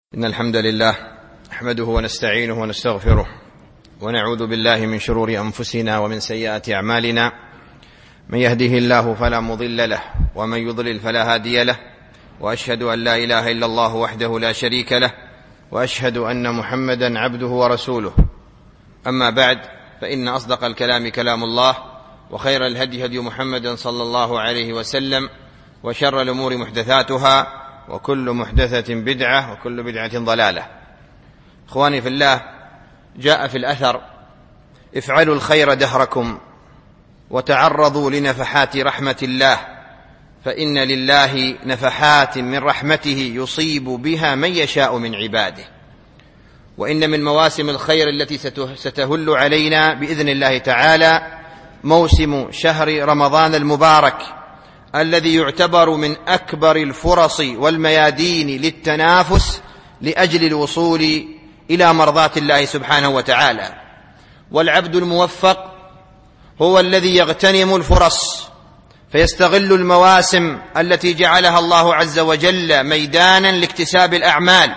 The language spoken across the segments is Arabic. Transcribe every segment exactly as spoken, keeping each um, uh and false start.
إن الحمد لله نحمده ونستعينه ونستغفره ونعوذ بالله من شرور أنفسنا ومن سيئات أعمالنا. من يهده الله فلا مضل له ومن يضلل فلا هادي له، وأشهد أن لا إله إلا الله وحده لا شريك له، وأشهد أن محمدا عبده ورسوله. أما بعد، فإن أصدق الكلام كلام الله، وخير الهدي هدي محمد صلى الله عليه وسلم، وشر الأمور محدثاتها، وكل محدثة بدعة، وكل بدعة ضلالة. إخواني في الله، جاء في الأثر: افعلوا الخير دهركم وتعرضوا لنفحات رحمة الله، فإن لله نفحات من رحمته يصيب بها من يشاء من عباده. وإن من مواسم الخير التي ستهل علينا بإذن الله تعالى موسم شهر رمضان المبارك، الذي يعتبر من أكبر الفرص والميادين للتنافس لأجل الوصول إلى مرضاة الله سبحانه وتعالى. والعبد الموفق هو الذي يغتنم الفرص فيستغل المواسم التي جعلها الله عز وجل ميدانا لاكتساب الأعمال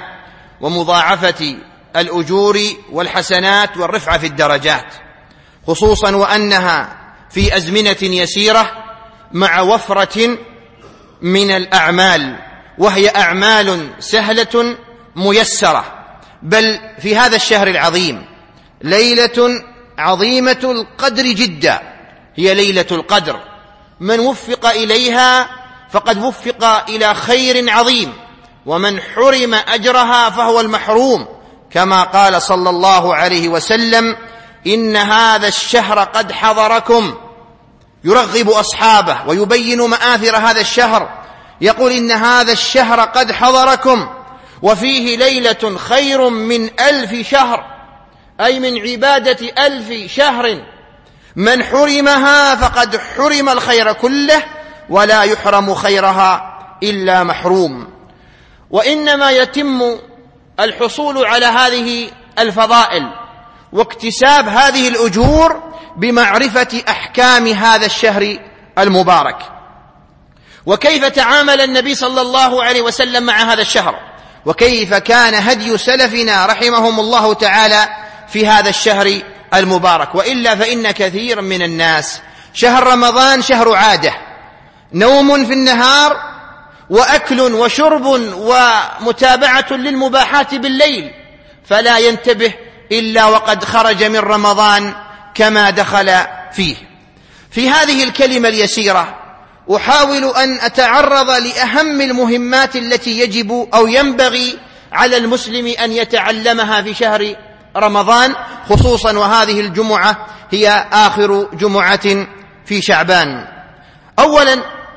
ومضاعفة الأجور والحسنات والرفعة في الدرجات، خصوصا وأنها في أزمنة يسيرة مع وفرة من الأعمال، وهي أعمال سهلة ميسرة. بل في هذا الشهر العظيم ليلة عظيمة القدر جدا، هي ليلة القدر. من وفق إليها فقد وفق إلى خير عظيم، ومن حرم أجرها فهو المحروم، كما قال صلى الله عليه وسلم: إن هذا الشهر قد حضركم. يرغب أصحابه ويبين مآثر هذا الشهر، يقول: إن هذا الشهر قد حضركم وفيه ليلة خير من ألف شهر، أي من عبادة ألف شهر. من حرمها فقد حرم الخير كله، ولا يحرم خيرها إلا محروم. وإنما يتم الحصول على هذه الفضائل واكتساب هذه الأجور بمعرفة أحكام هذا الشهر المبارك، وكيف تعامل النبي صلى الله عليه وسلم مع هذا الشهر، وكيف كان هدي سلفنا رحمهم الله تعالى في هذا الشهر المبارك. وإلا فإن كثير من الناس شهر رمضان شهر عادة، نوم في النهار وأكل وشرب ومتابعة للمباحات بالليل، فلا ينتبه إلا وقد خرج من رمضان كما دخل فيه. في هذه الكلمة اليسيرة أحاول أن أتعرض لأهم المهمات التي يجب أو ينبغي على المسلم أن يتعلمها في شهر رمضان، خصوصا وهذه الجمعة هي آخر جمعة في شعبان. أولا،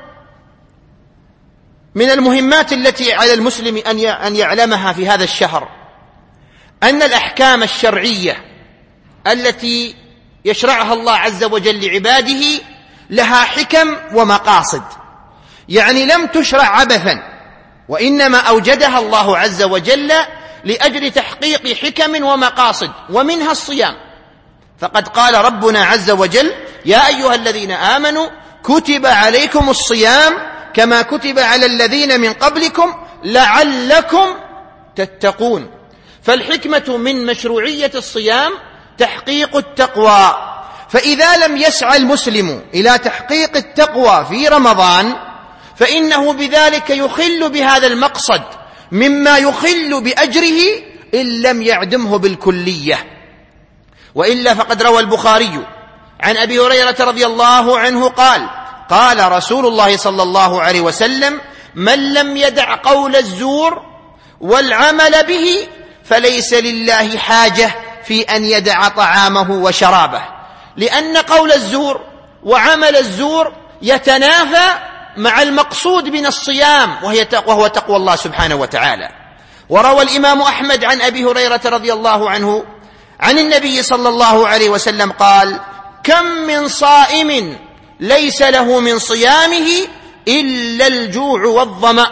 من المهمات التي على المسلم أن يعلمها في هذا الشهر أن الأحكام الشرعية التي يشرعها الله عز وجل لعباده لها حكم ومقاصد، يعني لم تشرع عبثا، وإنما أوجدها الله عز وجل لأجل تحقيق حكم ومقاصد، ومنها الصيام. فقد قال ربنا عز وجل: يا أيها الذين آمنوا كتب عليكم الصيام كما كتب على الذين من قبلكم لعلكم تتقون. فالحكمة من مشروعية الصيام تحقيق التقوى، فإذا لم يسعى المسلم إلى تحقيق التقوى في رمضان فإنه بذلك يخل بهذا المقصد، مما يخل بأجره إن لم يعدمه بالكلية. وإلا فقد روى البخاري عن أبي هريرة رضي الله عنه قال: قال رسول الله صلى الله عليه وسلم: من لم يدع قول الزور والعمل به فليس لله حاجة في أن يدع طعامه وشرابه. لأن قول الزور وعمل الزور يتنافى مع المقصود من الصيام، وهو تقوى الله سبحانه وتعالى. وروى الإمام أحمد عن أبي هريرة رضي الله عنه عن النبي صلى الله عليه وسلم قال: كم من صائم ليس له من صيامه إلا الجوع والظمأ،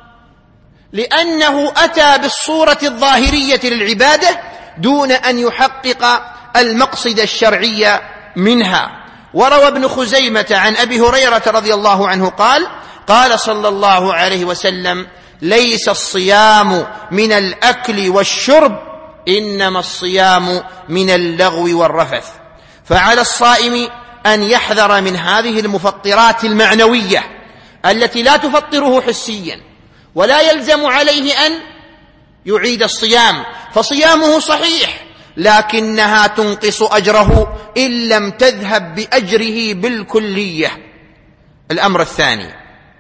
لأنه أتى بالصورة الظاهرية للعبادة دون أن يحقق المقصد الشرعي منها. وروى ابن خزيمة عن أبي هريرة رضي الله عنه قال: قال صلى الله عليه وسلم: ليس الصيام من الأكل والشرب، إنما الصيام من اللغو والرفث. فعلى الصائم أن يحذر من هذه المفطرات المعنوية التي لا تفطره حسيا، ولا يلزم عليه أن يعيد الصيام، فصيامه صحيح، لكنها تنقص أجره إن لم تذهب بأجره بالكلية. الأمر الثاني،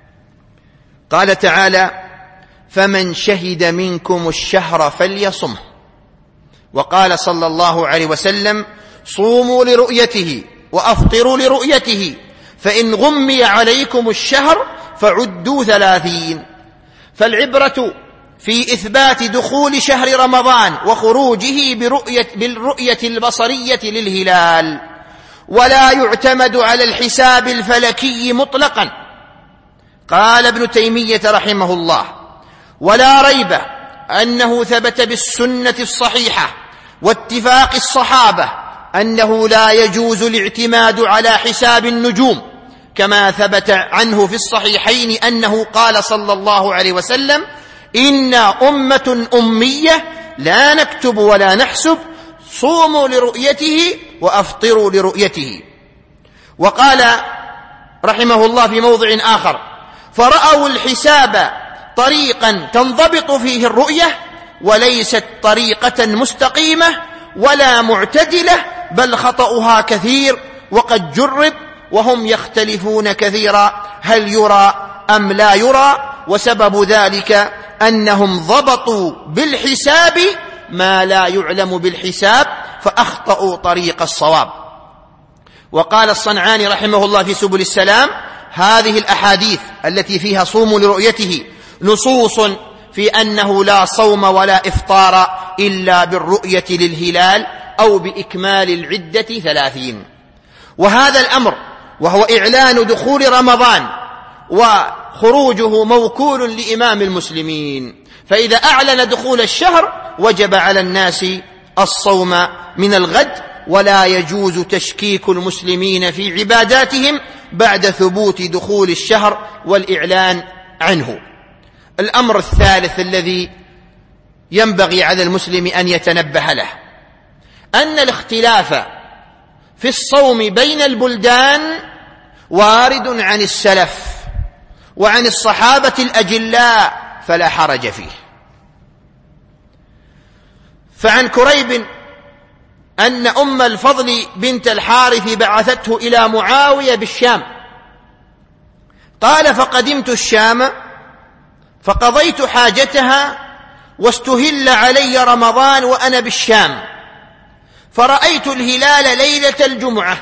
قال تعالى: فمن شهد منكم الشهر فليصمه. وقال صلى الله عليه وسلم: صوموا لرؤيته وأفطروا لرؤيته، فإن غمي عليكم الشهر فعدوا ثلاثين. فالعبرة في إثبات دخول شهر رمضان وخروجه برؤية بالرؤية البصرية للهلال، ولا يعتمد على الحساب الفلكي مطلقا. قال ابن تيمية رحمه الله: ولا ريب أنه ثبت بالسنة الصحيحة واتفاق الصحابة أنه لا يجوز الاعتماد على حساب النجوم، كما ثبت عنه في الصحيحين أنه قال صلى الله عليه وسلم: إنا أمة أمية لا نكتب ولا نحسب، صوموا لرؤيته وأفطروا لرؤيته. وقال رحمه الله في موضع آخر: فرأوا الحساب طريقا تنضبط فيه الرؤية، وليست طريقة مستقيمة ولا معتدلة، بل خطأها كثير وقد جرب، وهم يختلفون كثيرا هل يرى أم لا يرى، وسبب ذلك أنهم ضبطوا بالحساب ما لا يعلم بالحساب فأخطأوا طريق الصواب. وقال الصنعاني رحمه الله في سبل السلام: هذه الأحاديث التي فيها صوموا لرؤيته نصوص في أنه لا صوم ولا إفطار إلا بالرؤية للهلال أو بإكمال العدة ثلاثين. وهذا الأمر وهو إعلان دخول رمضان وخروجه موكول لإمام المسلمين، فإذا أعلن دخول الشهر وجب على الناس الصوم من الغد، ولا يجوز تشكيك المسلمين في عباداتهم بعد ثبوت دخول الشهر والإعلان عنه. الأمر الثالث الذي ينبغي على المسلم أن يتنبه له أن الاختلاف في الصوم بين البلدان وارد عن السلف وعن الصحابة الأجلاء، فلا حرج فيه. فعن كريب أن أم الفضل بنت الحارث بعثته إلى معاوية بالشام، قال: فقدمت الشام فقضيت حاجتها واستهل علي رمضان وأنا بالشام، فرأيت الهلال ليلة الجمعة،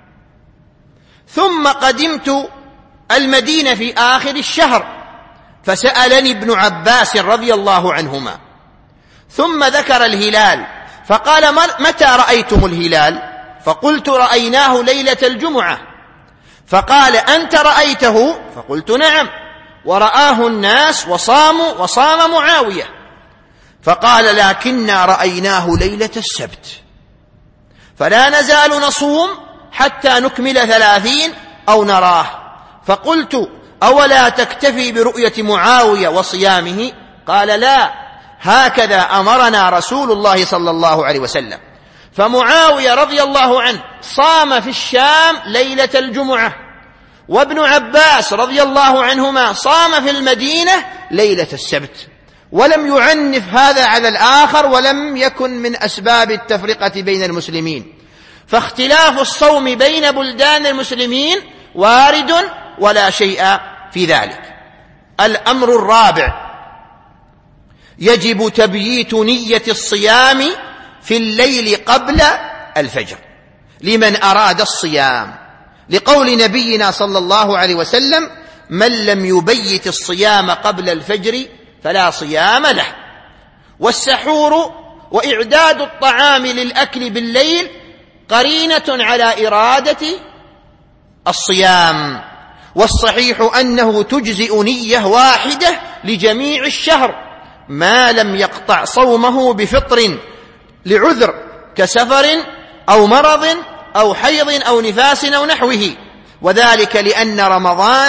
ثم قدمت المدينة في آخر الشهر، فسألني ابن عباس رضي الله عنهما، ثم ذكر الهلال فقال: متى رأيتم الهلال؟ فقلت: رأيناه ليلة الجمعة. فقال: أنت رأيته؟ فقلت: نعم، ورآه الناس وصاموا وصام معاوية. فقال: لكننا رأيناه ليلة السبت، فلا نزال نصوم حتى نكمل ثلاثين أو نراه. فقلت: أولا تكتفي برؤية معاوية وصيامه؟ قال: لا، هكذا أمرنا رسول الله صلى الله عليه وسلم. فمعاوية رضي الله عنه صام في الشام ليلة الجمعة، وابن عباس رضي الله عنهما صام في المدينة ليلة السبت، ولم يعنف هذا على الآخر، ولم يكن من أسباب التفرقة بين المسلمين. فاختلاف الصوم بين بلدان المسلمين وارد ولا شيء في ذلك. الأمر الرابع: يجب تبييت نية الصيام في الليل قبل الفجر لمن أراد الصيام، لقول نبينا صلى الله عليه وسلم: من لم يبيت الصيام قبل الفجر فلا صيام له. والسحور وإعداد الطعام للأكل بالليل قرينة على إرادة الصيام، والصحيح أنه تجزئ نية واحدة لجميع الشهر ما لم يقطع صومه بفطر لعذر كسفر أو مرض أو حيض أو نفاس أو نحوه، وذلك لأن رمضان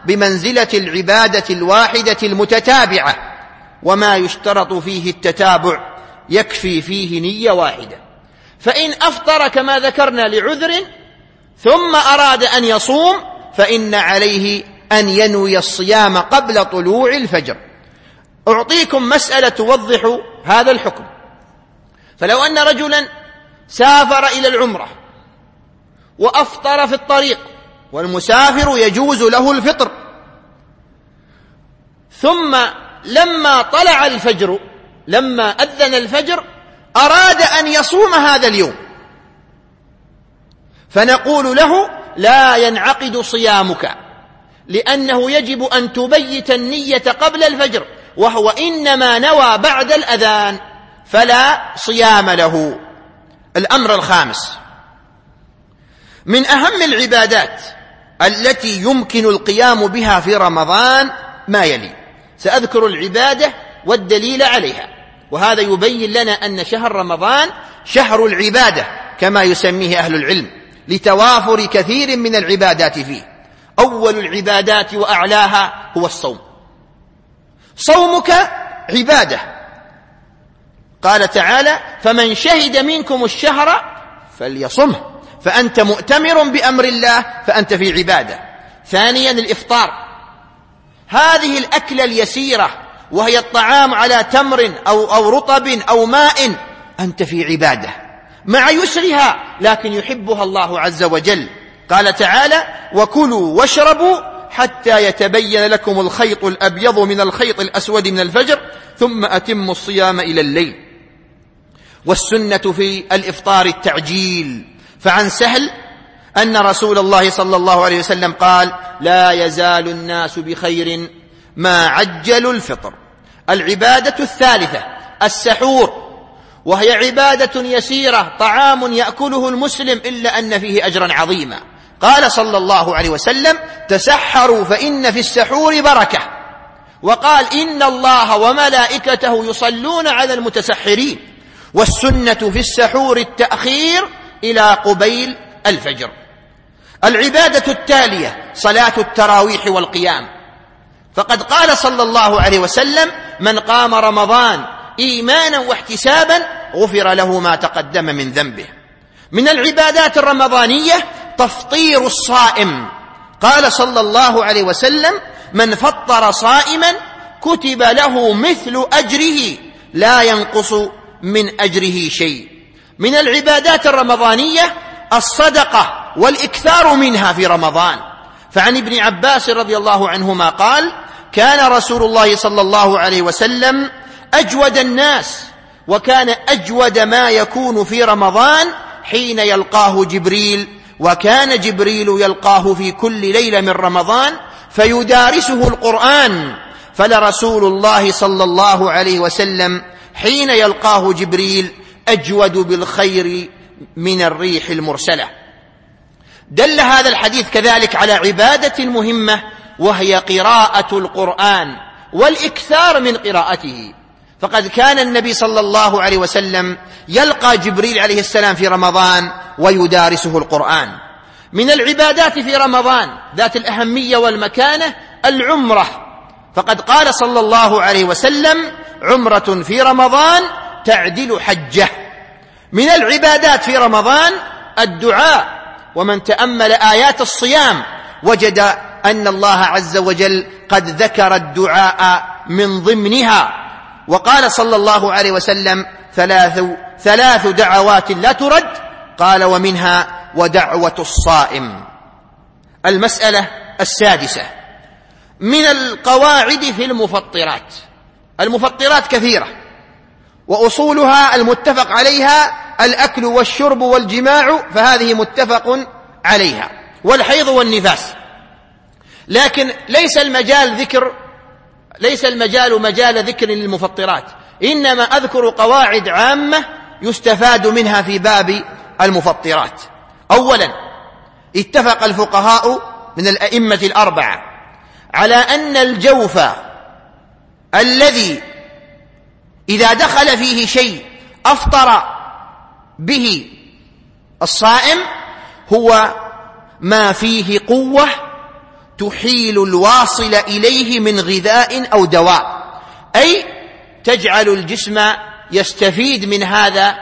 بمنزلة العبادة الواحدة المتتابعة، وما يشترط فيه التتابع يكفي فيه نية واحدة. فإن أفطر كما ذكرنا لعذر ثم أراد أن يصوم فإن عليه أن ينوي الصيام قبل طلوع الفجر. أعطيكم مسألة توضح هذا الحكم. فلو أن رجلا سافر إلى العمرة وأفطر في الطريق، والمسافر يجوز له الفطر، ثم لما طلع الفجر، لما أذن الفجر أراد أن يصوم هذا اليوم، فنقول له لا ينعقد صيامك، لأنه يجب أن تبيت النية قبل الفجر، وهو إنما نوى بعد الأذان، فلا صيام له. الأمر الخامس: من أهم العبادات التي يمكن القيام بها في رمضان ما يلي. سأذكر العبادة والدليل عليها، وهذا يبين لنا أن شهر رمضان شهر العبادة كما يسميه أهل العلم، لتوافر كثير من العبادات فيه. أول العبادات وأعلاها هو الصوم. صومك عبادة، قال تعالى: فمن شهد منكم الشهر فليصمه، فأنت مؤتمر بأمر الله فأنت في عبادة. ثانيا الإفطار، هذه الأكلة اليسيرة وهي الطعام على تمر أو, أو رطب أو ماء، أنت في عبادة مع يسرها، لكن يحبها الله عز وجل. قال تعالى: وكلوا واشربوا حتى يتبين لكم الخيط الأبيض من الخيط الأسود من الفجر ثم أتموا الصيام إلى الليل. والسنة في الإفطار التعجيل، فعن سهل أن رسول الله صلى الله عليه وسلم قال: لا يزال الناس بخير ما عجلوا الفطر. العبادة الثالثة السحور، وهي عبادة يسيرة، طعام يأكله المسلم إلا أن فيه أجرا عظيما. قال صلى الله عليه وسلم: تسحروا فإن في السحور بركة، وقال: إن الله وملائكته يصلون على المتسحرين. والسنة في السحور التأخير إلى قبيل الفجر. العبادة التالية صلاة التراويح والقيام، فقد قال صلى الله عليه وسلم: من قام رمضان إيمانا واحتسابا غفر له ما تقدم من ذنبه. من العبادات الرمضانية تفطير الصائم، قال صلى الله عليه وسلم: من فطر صائما كتب له مثل أجره لا ينقص من أجره شيء. من العبادات الرمضانية الصدقة والإكثار منها في رمضان، فعن ابن عباس رضي الله عنهما قال: كان رسول الله صلى الله عليه وسلم أجود الناس، وكان أجود ما يكون في رمضان حين يلقاه جبريل، وكان جبريل يلقاه في كل ليلة من رمضان فيدارسه القرآن، فلرسول الله صلى الله عليه وسلم حين يلقاه جبريل أجود بالخير من الريح المرسلة. دل هذا الحديث كذلك على عبادة مهمة، وهي قراءة القرآن والإكثار من قراءته، فقد كان النبي صلى الله عليه وسلم يلقى جبريل عليه السلام في رمضان ويدارسه القرآن. من العبادات في رمضان ذات الأهمية والمكانة العمرة، فقد قال صلى الله عليه وسلم: عمرة في رمضان تعدل حجة. من العبادات في رمضان الدعاء، ومن تأمل آيات الصيام وجد أن الله عز وجل قد ذكر الدعاء من ضمنها، وقال صلى الله عليه وسلم: ثلاث, ثلاث دعوات لا ترد، قال: ومنها ودعوة الصائم. المسألة السادسة من القواعد في المفطرات. المفطرات كثيرة، وأصولها المتفق عليها الأكل والشرب والجماع، فهذه متفق عليها، والحيض والنفاس. لكن ليس المجال ذكر ليس المجال مجال ذكر للمفطرات، إنما أذكر قواعد عامة يستفاد منها في باب المفطرات. أولا، اتفق الفقهاء من الأئمة الأربعة على أن الجوف الذي إذا دخل فيه شيء أفطر به الصائم هو ما فيه قوة تحيل الواصل إليه من غذاء أو دواء، أي تجعل الجسم يستفيد من هذا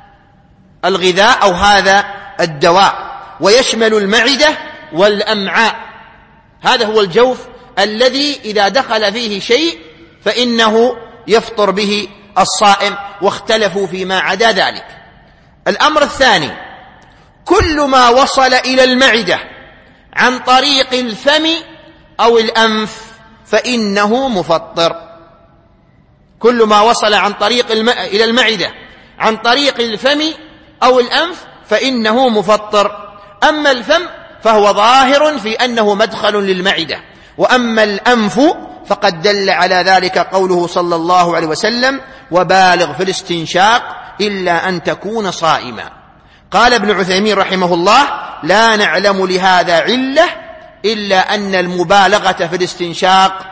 الغذاء أو هذا الدواء، ويشمل المعدة والأمعاء. هذا هو الجوف الذي إذا دخل فيه شيء فإنه يفطر به الصائم، واختلفوا فيما عدا ذلك. الأمر الثاني: كل ما وصل إلى المعدة عن طريق الفم أو الأنف فإنه مفطر. كل ما وصل عن طريق الم... إلى المعدة عن طريق الفم أو الأنف فإنه مفطر. أما الفم فهو ظاهر في أنه مدخل للمعدة، وأما الأنف فقد دل على ذلك قوله صلى الله عليه وسلم: وبالغ في الاستنشاق إلا أن تكون صائما. قال ابن عثيمين رحمه الله: لا نعلم لهذا علة إلا أن المبالغة في الاستنشاق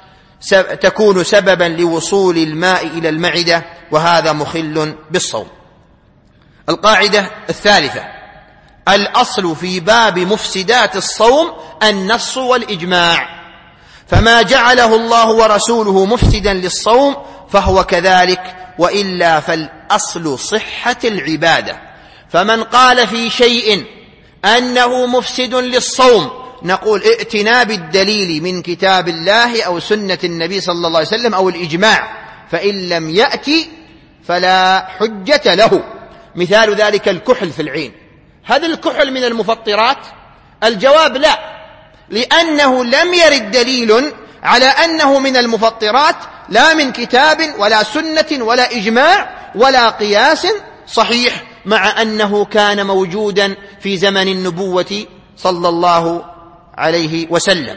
تكون سببا لوصول الماء إلى المعدة، وهذا مخل بالصوم. القاعدة الثالثة: الأصل في باب مفسدات الصوم النص والإجماع، فما جعله الله ورسوله مفسدا للصوم فهو كذلك، وإلا فالأصل صحة العبادة. فمن قال في شيء أنه مفسد للصوم نقول ائتنا بالدليل من كتاب الله أو سنة النبي صلى الله عليه وسلم أو الإجماع، فإن لم يأتي فلا حجة له. مثال ذلك الكحل في العين. هذا الكحل من المفطرات؟ الجواب لا، لأنه لم يرد دليل على أنه من المفطرات، لا من كتاب ولا سنة ولا إجماع ولا قياس صحيح، مع أنه كان موجودا في زمن النبوة صلى الله عليه وسلم.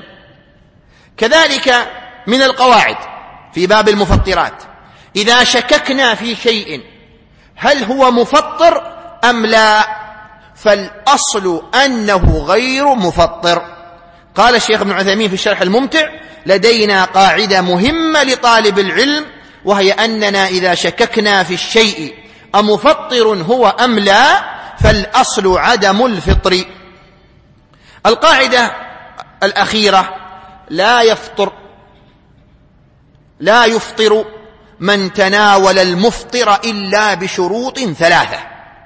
كذلك من القواعد في باب المفطرات: إذا شككنا في شيء هل هو مفطر أم لا، فالأصل أنه غير مفطر. قال الشيخ ابن عثيمين في الشرح الممتع: لدينا قاعدة مهمة لطالب العلم، وهي أننا إذا شككنا في الشيء أمفطر هو أم لا فالأصل عدم الفطر. القاعدة الأخيرة: لا يفطر لا يفطر من تناول المفطر إلا بشروط ثلاثة.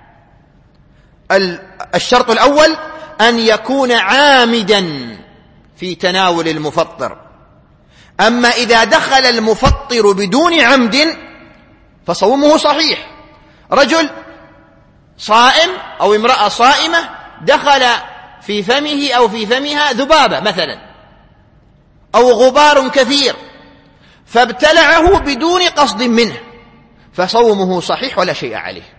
الشرط الأول أن يكون عامدا في تناول المفطر. أما إذا دخل المفطر بدون عمد فصومه صحيح. رجل صائم أو امرأة صائمة دخل في فمه أو في فمها ذبابة مثلا أو غبار كثير فابتلعه بدون قصد منه، فصومه صحيح ولا شيء عليه.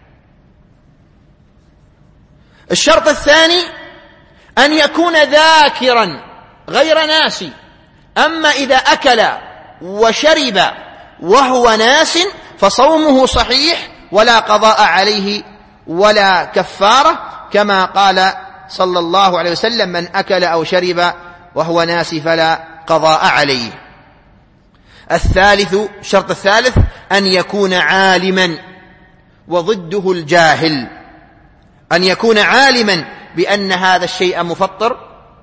الشرط الثاني أن يكون ذاكرا غير ناسي. أما إذا أكل وشرب وهو ناس فصومه صحيح ولا قضاء عليه ولا كفارة، كما قال صلى الله عليه وسلم: من أكل أو شرب وهو ناس فلا قضاء عليه. الثالث الشرط الثالث أن يكون عالما، وضده الجاهل. أن يكون عالما بأن هذا الشيء مفطر،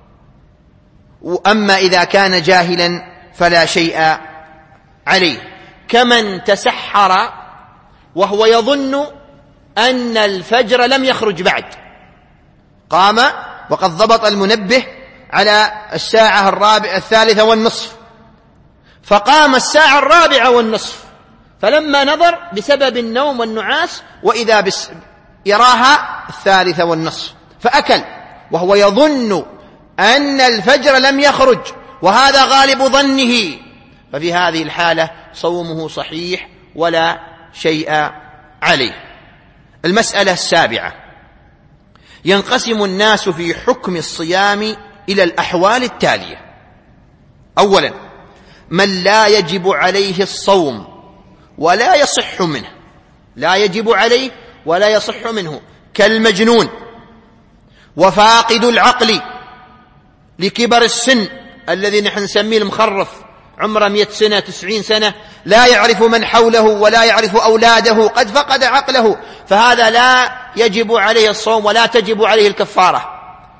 أما إذا كان جاهلا فلا شيء عليه. كمن تسحر وهو يظن أن الفجر لم يخرج بعد، قام وقد ضبط المنبه على الساعة الرابعة الثالثة والنصف، فقام الساعة الرابعة والنصف، فلما نظر بسبب النوم والنعاس وإذا بس يراها الثالثة والنصف فأكل وهو يظن أن الفجر لم يخرج، وهذا غالب ظنه، ففي هذه الحالة صومه صحيح ولا شيء عليه. المسألة السابعة: ينقسم الناس في حكم الصيام إلى الأحوال التالية. أولا: من لا يجب عليه الصوم ولا يصح منه، لا يجب عليه ولا يصح منه، كالمجنون وفاقد العقل لكبر السن الذي نحن نسميه المخرف، عمره مئة سنة تسعين سنة، لا يعرف من حوله ولا يعرف أولاده، قد فقد عقله، فهذا لا يجب عليه الصوم ولا تجب عليه الكفارة.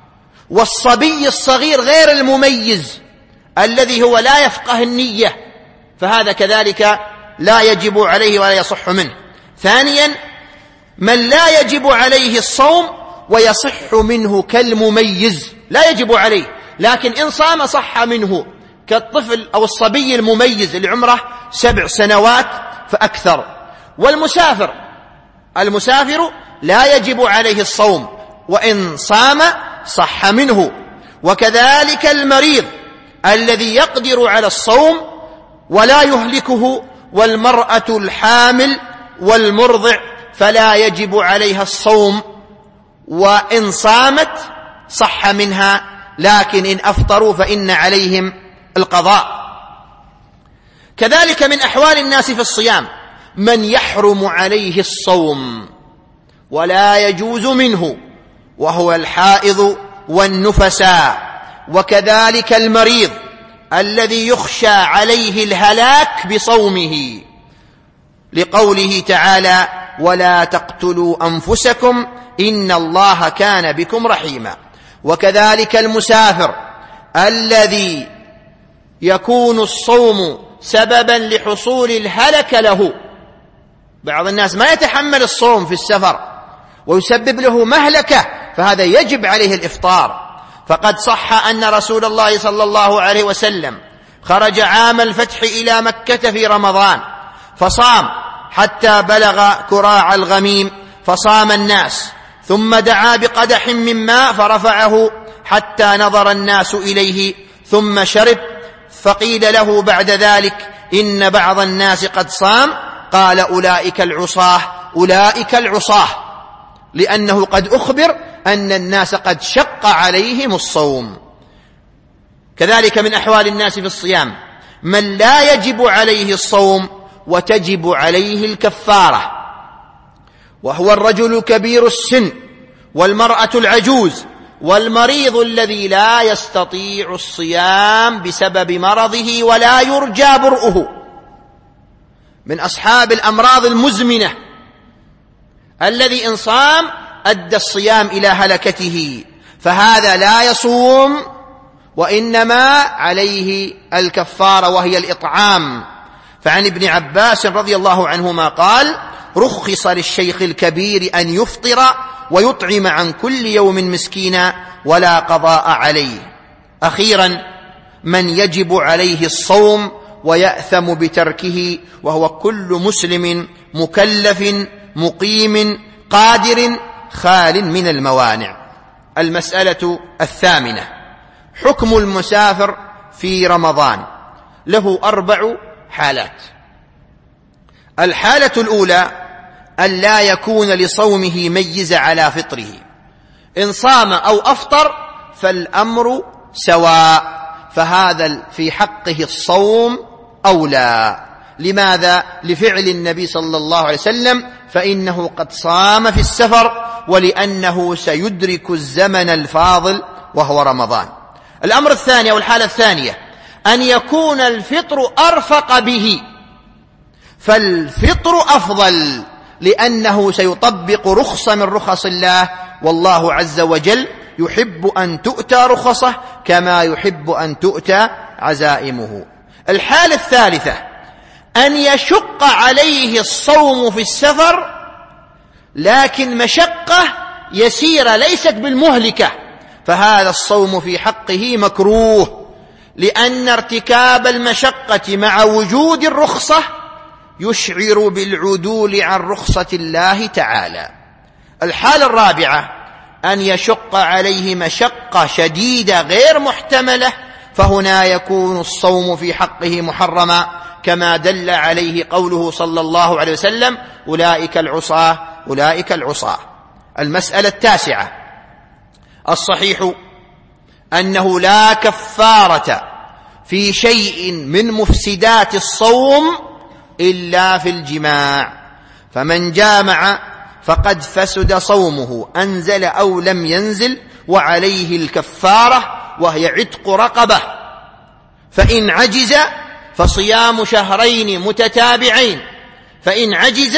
والصبي الصغير غير المميز الذي هو لا يفقه النية، فهذا كذلك لا يجب عليه ولا يصح منه. ثانيا، من لا يجب عليه الصوم ويصح منه كالمميز، لا يجب عليه لكن إن صام صح منه، كالطفل أو الصبي المميز اللي عمره سبع سنوات فأكثر. والمسافر، المسافر لا يجب عليه الصوم وإن صام صح منه. وكذلك المريض الذي يقدر على الصوم ولا يهلكه، والمرأة الحامل والمرضع فلا يجب عليها الصوم، وإن صامت صح منها، لكن إن أفطروا فإن عليهم القضاء. كذلك من أحوال الناس في الصيام من يحرم عليه الصوم ولا يجوز منه، وهو الحائض والنفساء، وكذلك المريض الذي يخشى عليه الهلاك بصومه، لقوله تعالى: ولا تقتلوا أنفسكم إن الله كان بكم رحيما. وكذلك المسافر الذي يكون الصوم سببا لحصول الهلك له، بعض الناس ما يتحمل الصوم في السفر ويسبب له مهلكة، فهذا يجب عليه الإفطار. فقد صح أن رسول الله صلى الله عليه وسلم خرج عام الفتح إلى مكة في رمضان فصام حتى بلغ كراع الغميم فصام الناس، ثم دعا بقدح من ماء فرفعه حتى نظر الناس إليه ثم شرب، فقيل له بعد ذلك: إن بعض الناس قد صام. قال: أولئك العصاة، أولئك العصاة، لأنه قد أخبر أن الناس قد شق عليهم الصوم. كذلك من أحوال الناس في الصيام من لا يجب عليه الصوم وتجب عليه الكفارة، وهو الرجل كبير السن والمرأة العجوز والمريض الذي لا يستطيع الصيام بسبب مرضه ولا يرجى برؤه، من أصحاب الأمراض المزمنة الذي إن صام أدى الصيام إلى هلكته، فهذا لا يصوم وإنما عليه الكفارة وهي الإطعام. فعن ابن عباس رضي الله عنهما قال: رخص للشيخ الكبير أن يفطر ويطعم عن كل يوم مسكينا ولا قضاء عليه. أخيرا، من يجب عليه الصوم ويأثم بتركه، وهو كل مسلم مكلف مقيم قادر خال من الموانع. المسألة الثامنة: حكم المسافر في رمضان. له أربع حالات. الحالة الأولى أن لا يكون لصومه ميز على فطره، إن صام أو أفطر فالأمر سواء، فهذا في حقه الصوم أولى. لماذا؟ لفعل النبي صلى الله عليه وسلم، فإنه قد صام في السفر، ولأنه سيدرك الزمن الفاضل وهو رمضان. الأمر الثاني أو الحالة الثانية أن يكون الفطر أرفق به، فالفطر أفضل لأنه سيطبق رخصة من رخص الله، والله عز وجل يحب أن تؤتى رخصه كما يحب أن تؤتى عزائمه. الحالة الثالثة أن يشق عليه الصوم في السفر، لكن مشقة يسيرة ليست بالمهلكة، فهذا الصوم في حقه مكروه، لأن ارتكاب المشقة مع وجود الرخصة يشعر بالعدول عن رخصة الله تعالى. الحالة الرابعة أن يشق عليه مشقة شديدة غير محتملة، فهنا يكون الصوم في حقه محرما، كما دل عليه قوله صلى الله عليه وسلم: أولئك العصاة، أولئك العصاة. المسألة التاسعة: الصحيح أنه لا كفارة في شيء من مفسدات الصوم إلا في الجماع، فمن جامع فقد فسد صومه أنزل أو لم ينزل، وعليه الكفارة وهي عتق رقبة، فإن عجز فصيام شهرين متتابعين، فإن عجز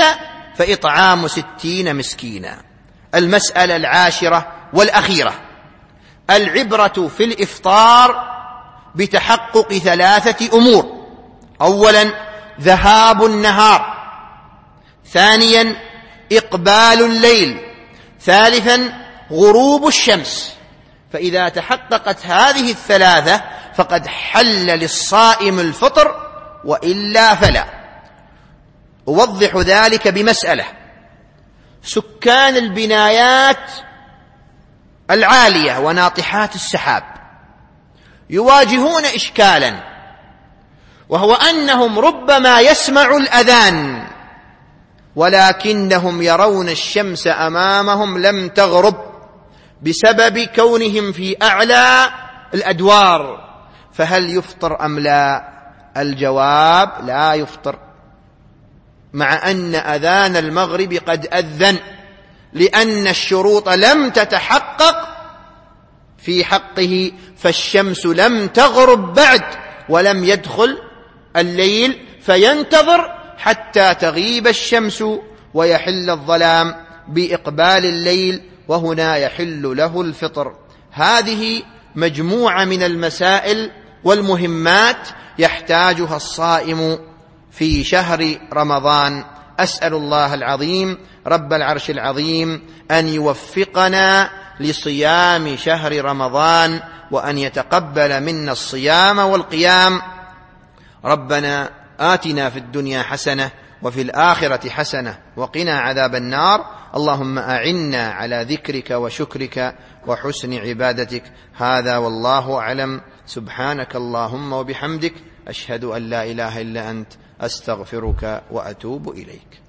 فإطعام ستين مسكينا. المسألة العاشرة والأخيرة: العبرة في الإفطار بتحقق ثلاثة أمور: أولا ذهاب النهار، ثانيا إقبال الليل، ثالثا غروب الشمس. فإذا تحققت هذه الثلاثة فقد حل للصائم الفطر، وإلا فلا. أوضح ذلك بمسألة: سكان البنايات العالية وناطحات السحاب يواجهون إشكالا، وهو أنهم ربما يسمعوا الأذان ولكنهم يرون الشمس أمامهم لم تغرب بسبب كونهم في أعلى الأدوار، فهل يفطر أم لا؟ الجواب: لا يفطر، مع أن أذان المغرب قد أذن، لأن الشروط لم تتحقق في حقه، فالشمس لم تغرب بعد ولم يدخل الليل، فينتظر حتى تغيب الشمس ويحل الظلام بإقبال الليل، وهنا يحل له الفطر. هذه مجموعة من المسائل والمهمات يحتاجها الصائم في شهر رمضان. أسأل الله العظيم رب العرش العظيم أن يوفقنا لصيام شهر رمضان، وأن يتقبل منا الصيام والقيام. ربنا آتنا في الدنيا حسنة وفي الآخرة حسنة وقنا عذاب النار. اللهم أعنا على ذكرك وشكرك وحسن عبادتك. هذا والله أعلم. سبحانك اللهم وبحمدك، أشهد أن لا إله إلا أنت، أستغفرك وأتوب إليك.